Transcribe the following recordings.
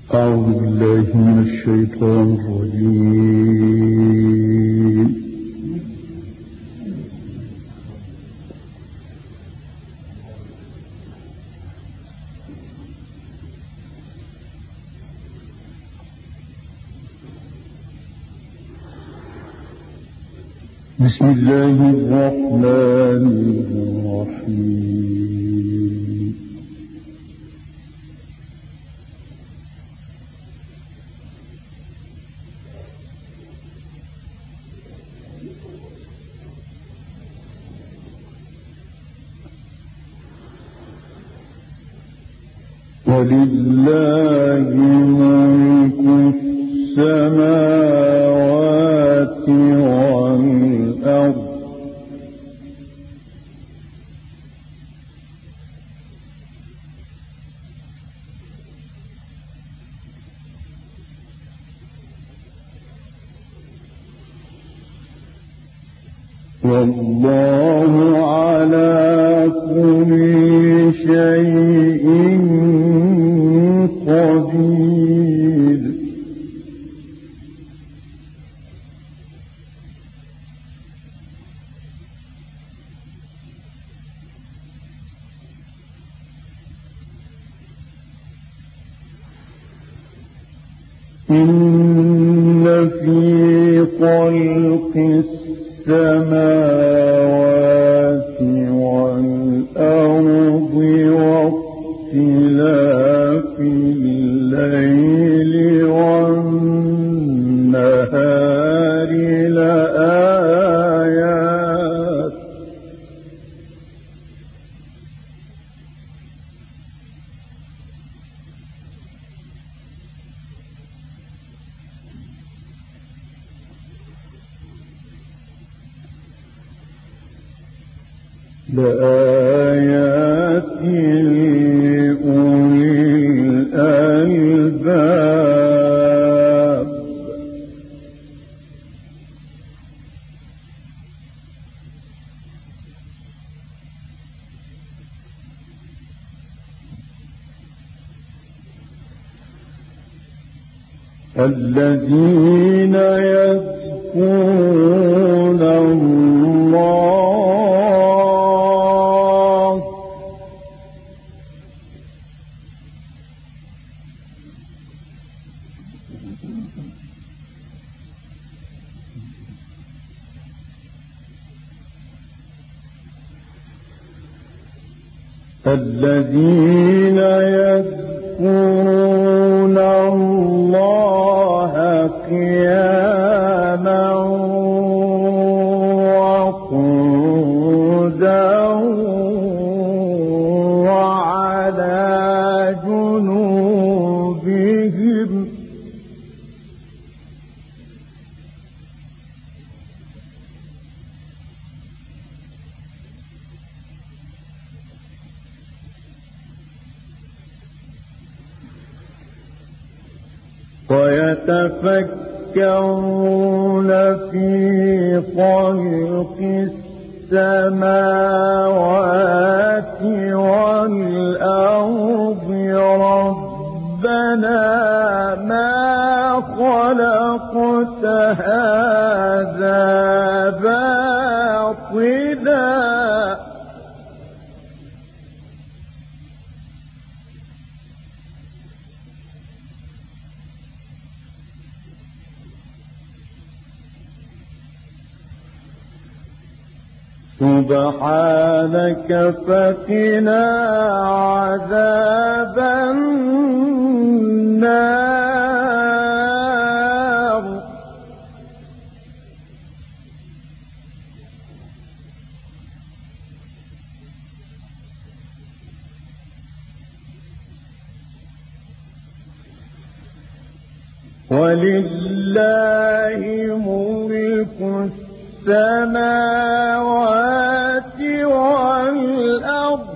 أعوذ بالله من الشيطان الرجيم. بسم الله الرحمن الرحيم. ولله ملك السماوات والأرض والله على كل شيء قدير. إن في خلق السماوات والأرض واختلاف الليل والنهار لآيات لأولي الألباب. الذين يذكرون الله قياما وقعودا وعلى جنوبهم ويتفكرون في خلق السماوات والأرض ربنا ما خلقت هذا باطلا سبحانك فقنا عذاب النار. ولله ملك السماوات والأرض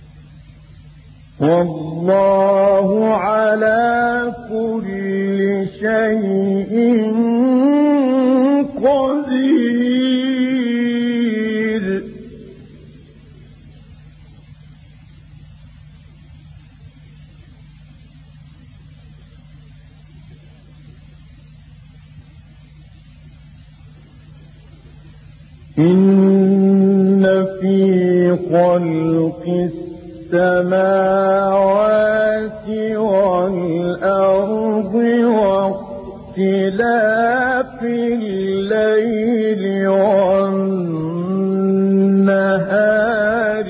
والله على كل شيء قدير. إن في خلق السماوات والأرض واختلاف الليل والنهار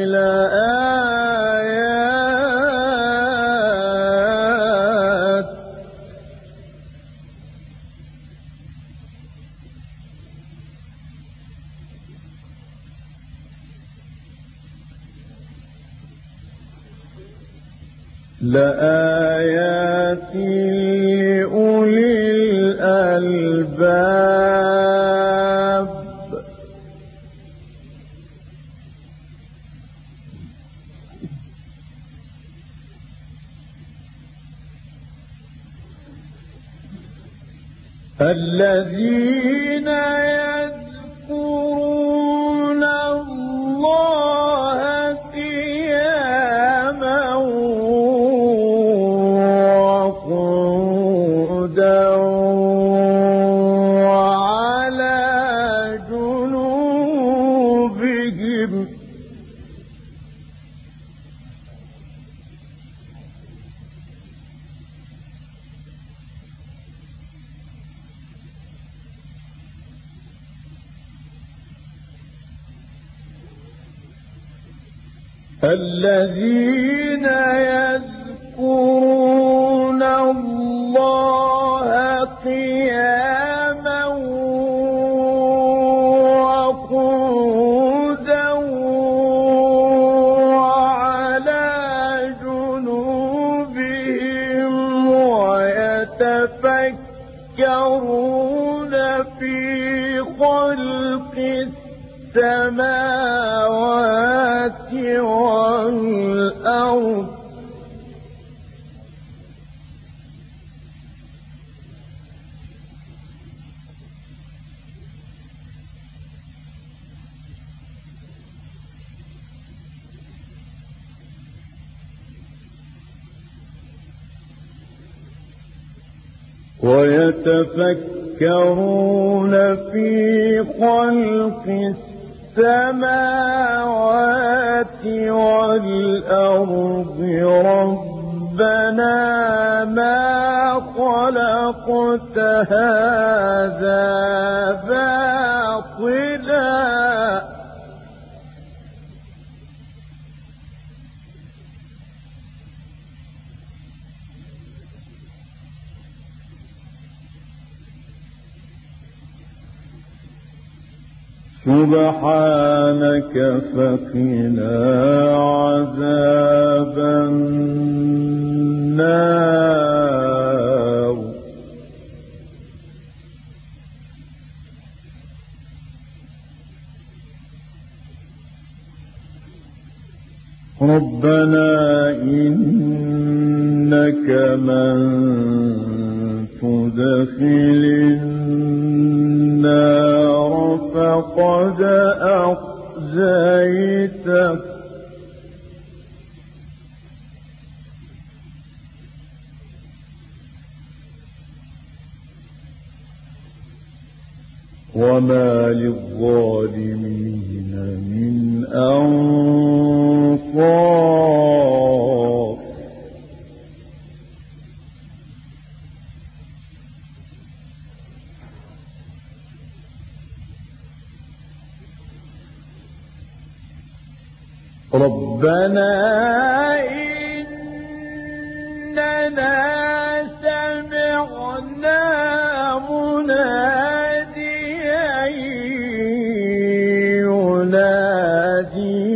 لآيات لأولي الألباب. الذين يذكرون الله قياما وقعودا وعلى جنوبهم. الذين يذكرون الله قياما وقعودا وعلى جنوبهم ويتفكرون في خلق السماوات والأرض ويتفكرون في خلق السماوات والأرض ربنا ما خلقت هذا باطلا سبحانك فقنا عذاب النار. ربنا إنك من تدخل النار فقد أخزيته وما للظالمين من أنصار. ربنا إننا سمعنا مناديا ينادي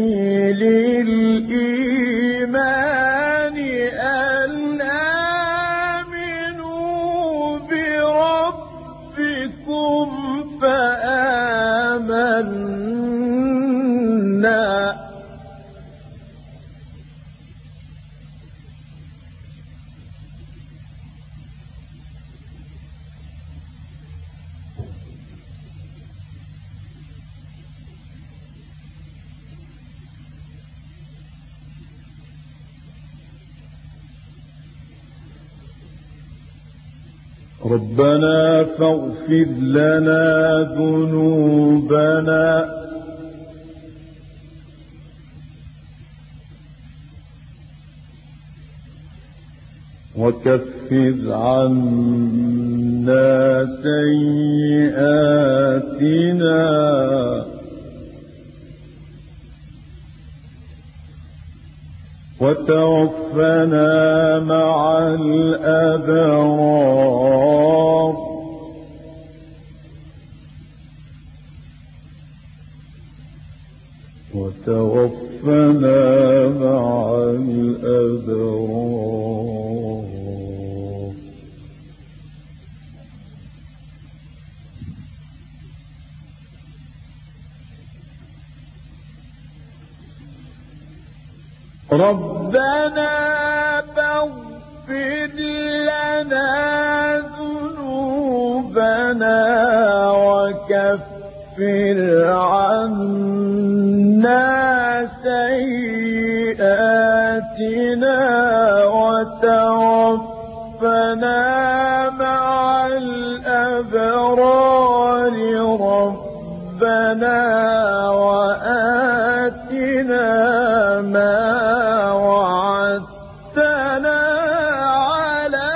للإيمان أن آمنوا بربكم فآمنا. ربنا فاغفر لنا ذنوبنا وكفر عنا سيئاتنا وتوفنا مع الأبرار وتوفنا مع الأبرار. ربنا فاغفر لنا ذنوبنا وكفر عنا سيئاتنا وتوفنا مع الأبرار. ربنا وآتنا ما وعدتنا على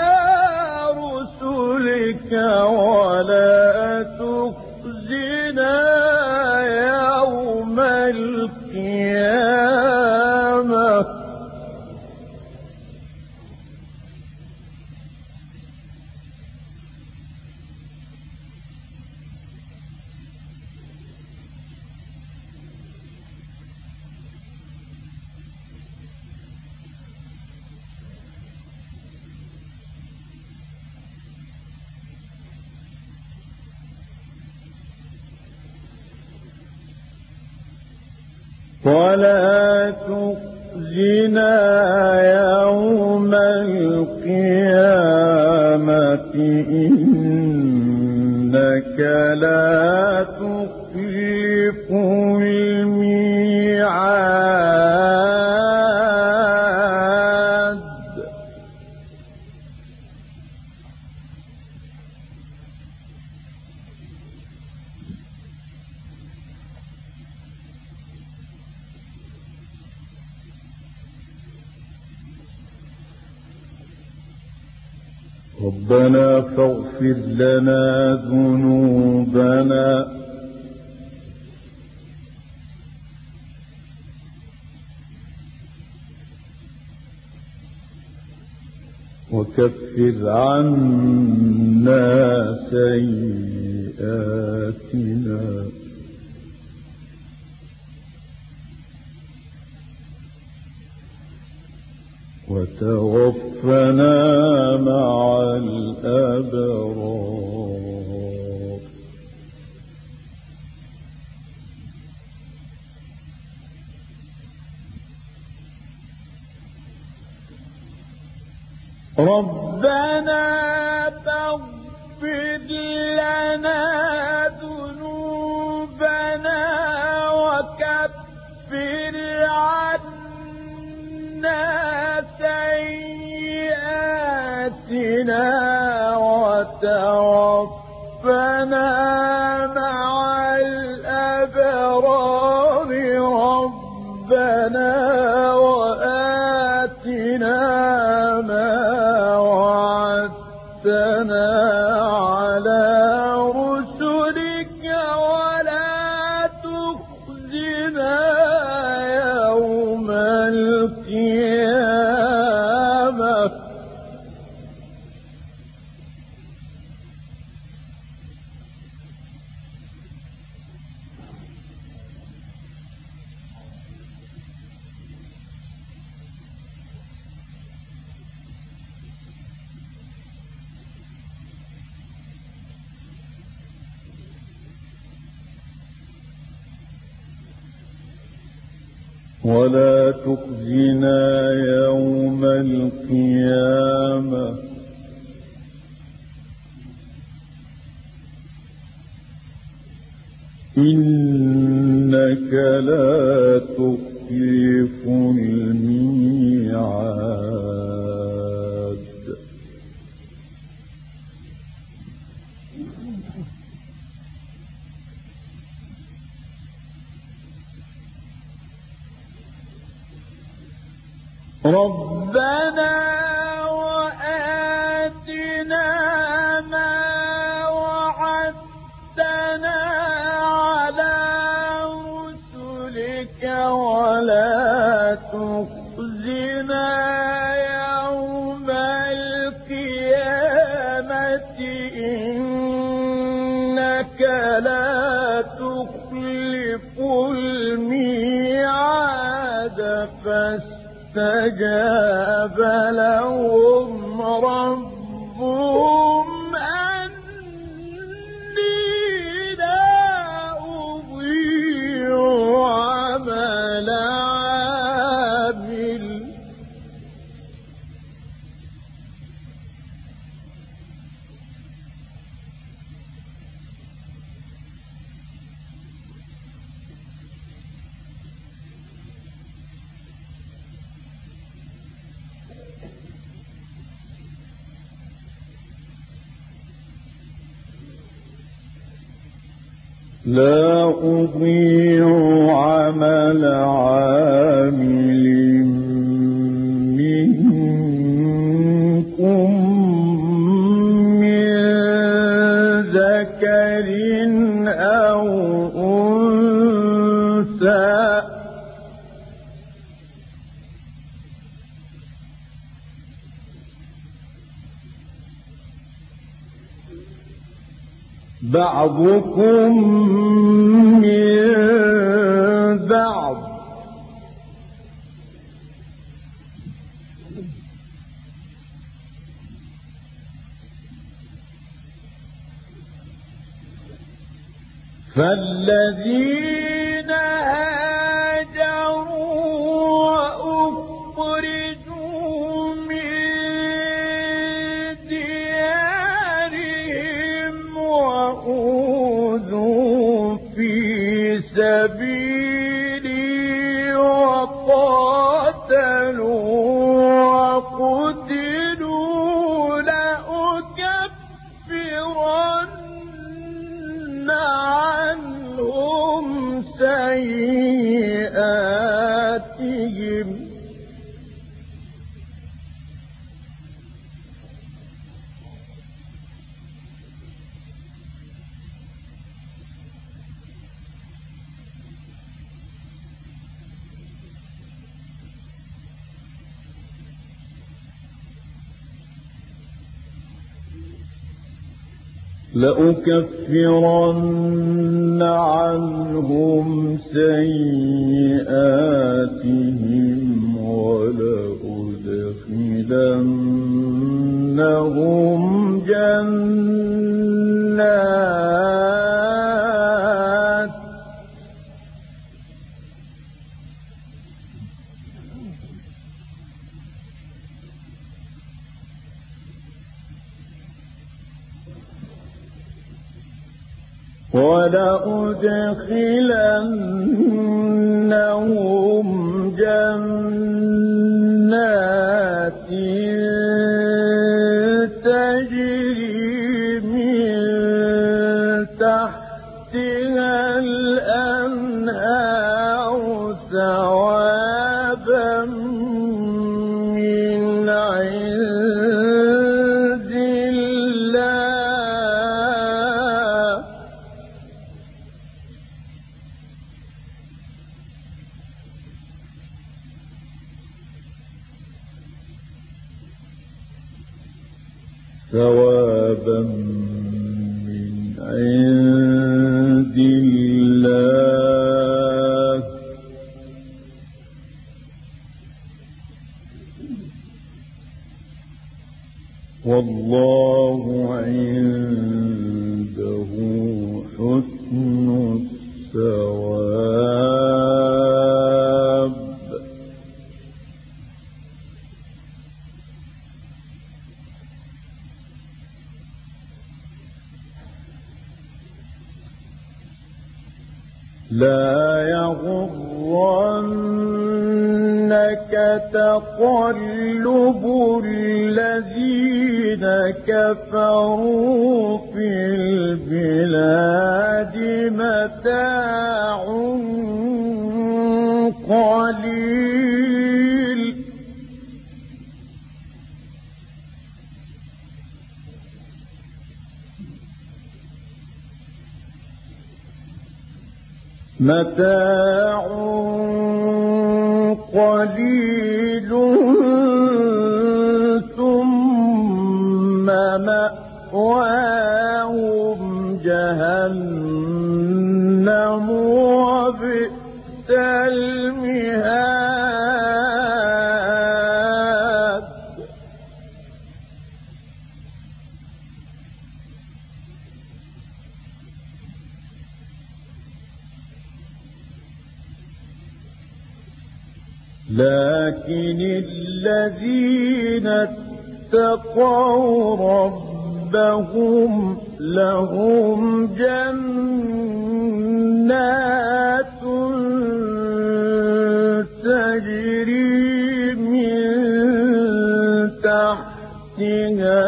رسلك ولا تخزنا يوم القيامة. ولا تخزنا يوم القيامة إنك لا تخلف الميعاد. ربنا فاغفر لنا ذنوبنا وكفر عنا سيئاتنا وتوفنا مع الأبرار. ربنا فاغفر لنا ذنوبنا وكفر عنا سيئاتنا وتوفنا مع الأبرار. ربنا وآتنا ما وعدتنا على رسلك ولا تخزنا يوم القيامة. ولا تخزنا يوم القيامة إنك لا تخلف الميعاد. ربنا وآتنا ما وعدتنا على رسلك ولا تخزنا يوم القيامة إنك لا تخلف الميعاد. فاستجاب لهم ربهم أني لا أضيع عمل عامل. لا أضيع عمل عامل منكم من ذكر أو أنثى بعضكم من بعض فالذين هاجروا وأخرجوا من ديارهم وأوذوا في سبيلي وقاتلوا وقتلوا لأكفرن عنهم سيئاتهم لأكفرن عنهم سيئاتهم ولأدخلنهم جنات تجري من تحتها الأنهار ثوابا من عند الله ثوابا من عند الله والله عنده حسن الثواب. لا يغرنك تقلب الذين كفروا في البلاد متاع قليل متاع قليل ثم مأواهم جهنم وبئس المهاد. لكن الذين اتقوا ربهم لهم جنات تجري من تحتها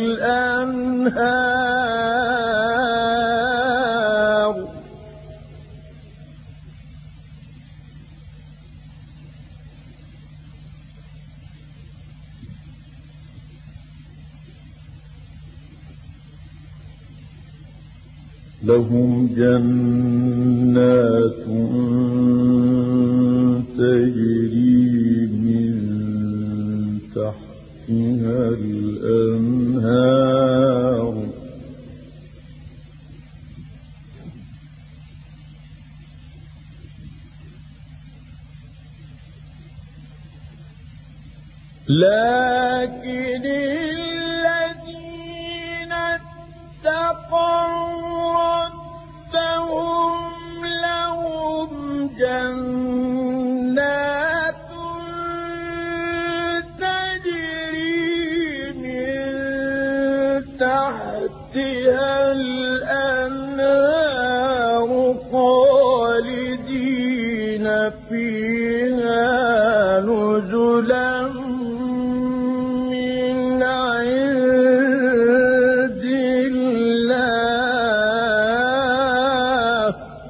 الأنهار لهم جنات تجري من تحتها الأنهار لكن الذين اتقوا ربهم لهم جنات تجري من تحتها الأنهار خالدين فيها نزلا من عند الله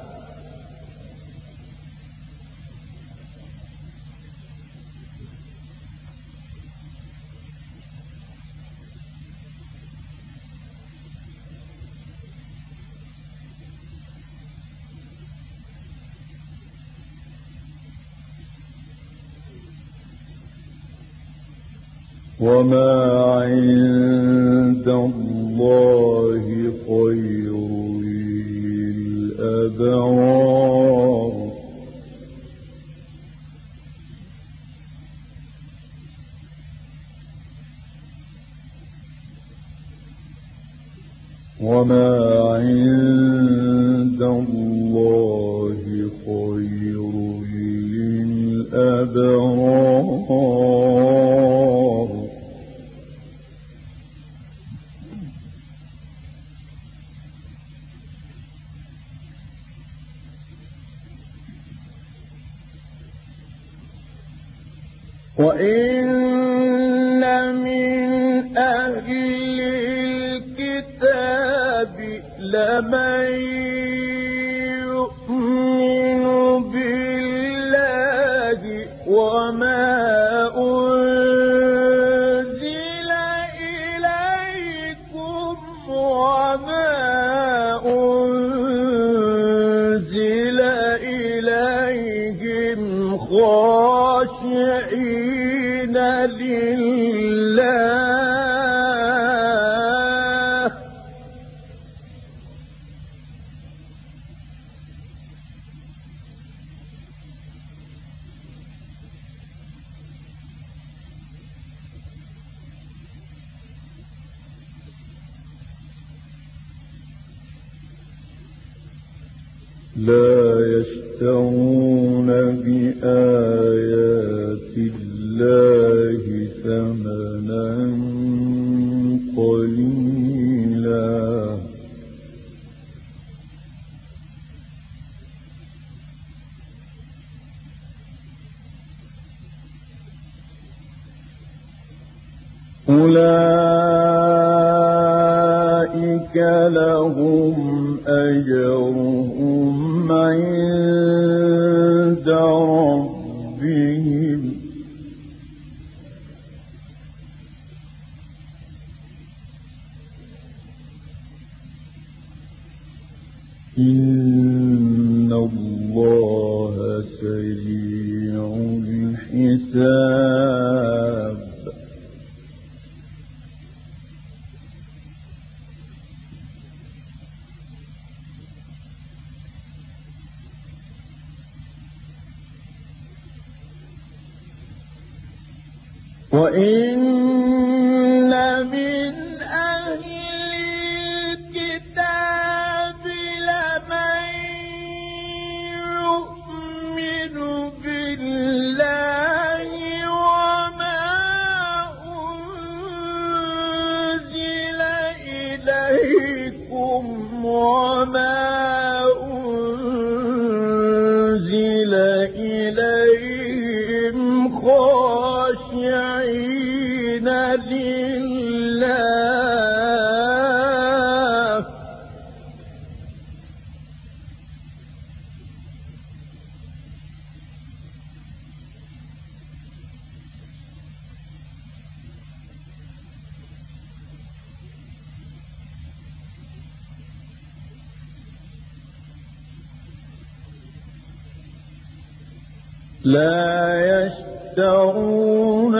وما عند الله خير للأبرار وما عند الله خير للأبرار وإن من أهل الكتاب لمن يؤمن بالله وما أنزل إليكم وما أنزل إليهم خاشعين لله لا يشترون بآيات الله ثمنا قليلا أولئك لهم أجرهم عند ربهم إن الله الحساب وإن من أهل الكتاب لمن يؤمن بالله وما أنزل إليكم وما أنزل إليهم خاشعين لله لا يشترون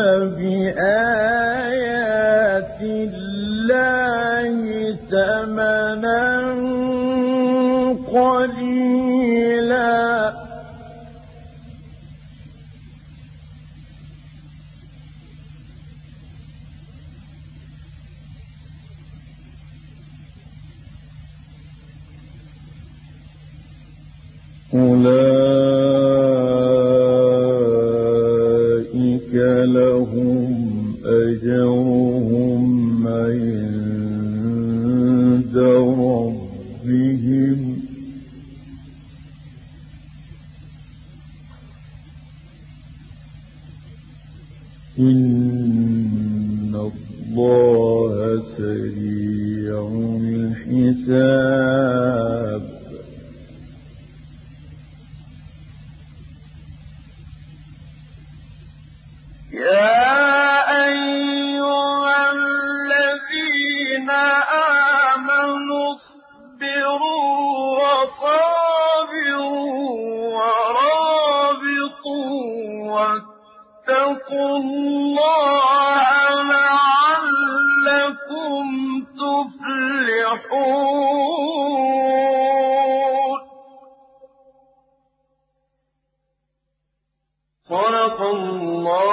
بآيات الله ثمنا قليلا أولئك لهم أجرهم عند ربهم إن الله سريع الحساب يا أيها الذين آمنوا اصبروا وصابروا ورابطوا واتقوا الله لعلكم تفلحون. صدق الله